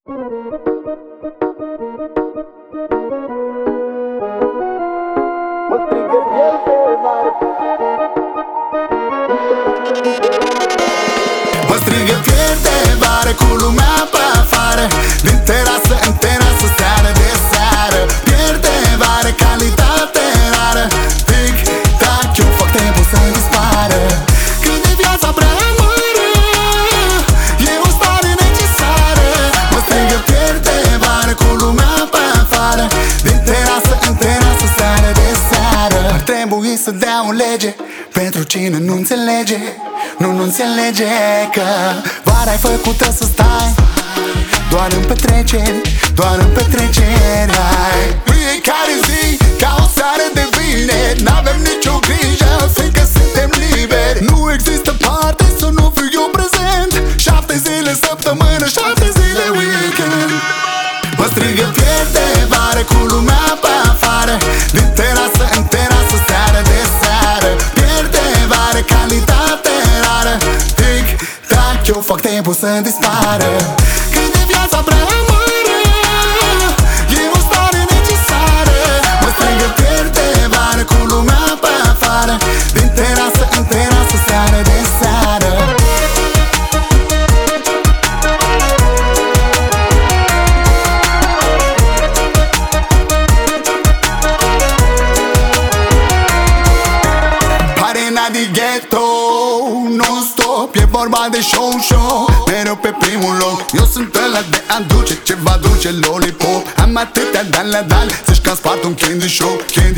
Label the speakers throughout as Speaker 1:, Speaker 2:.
Speaker 1: Mă strigă fier de vară cu lumea pe afară, din terasă în terasă, seară de seară. Pierde vară, calitate rară, tic-tac, eu fac timpul să dispară. Când e viața prea amară, e o stare necesară. Mă strigă fier de vară cu lumea pe afară, din terasă în terasă, seară de seară. Ar trebui să dea o lege pentru cine nu înțelege, nu înțelege că vara ai făcută să stai doar în petreceri, doar în petreceri. Fiecare zi ca o seară de vineri, n-avem nicio grijă, fiindcă suntem liberi. Nu există parte să nu fiu eu prezent, 7 zile săptămână, 7 zile weekend. Mă strigă fier de vară cu lumea pe afară, din terasă în terasă, seară de seară. Pierde vară, calitate rară, tic-tac, eu fac timpul să dispară. Când e viața prea amară, e o stare necesară. Mă strigă fier de vară cu lumea pe afară, din terasă în terasă, seară de seară. Di ghetto, non-stop, e vorba de show, mereu pe primul loc. Eu sunt ăla de aduce ce va duce lollipop. Am atâtea dan să-și cam spart un candy show.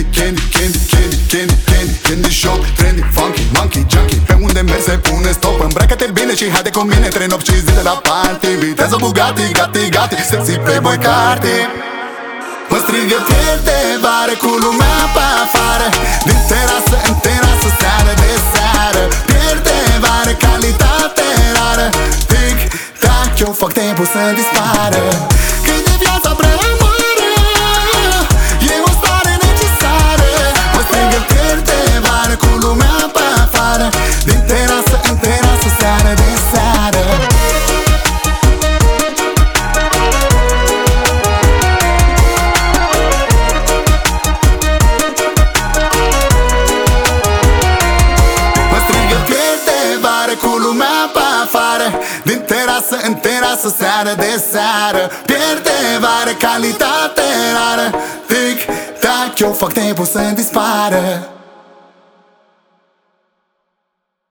Speaker 1: Candy show. Trendy, funky, monkey, junkie, pe unde mergi se pune stop. Îmbracă-te bine și haide cu mine 3 nopți și zile la party. Viteză Bugatti, gati, sexy playboy carty. Mă strigă fier de vară cu lumea pe afară, din terasă în terasă, seară de seară. Pierde vară, calitate rară, tic-tac, eu fac timpul să dispară. Când e viața prea amară, e o stare necesară. Mă strigă fier de vară cu lumea pe afară, din terasă în terasă, seară de seară. Cu lumea pe afară, din terasă în terasă, seară de seară. Pierde vară, calitate rară, tic-tac, eu fac timpul să dispară.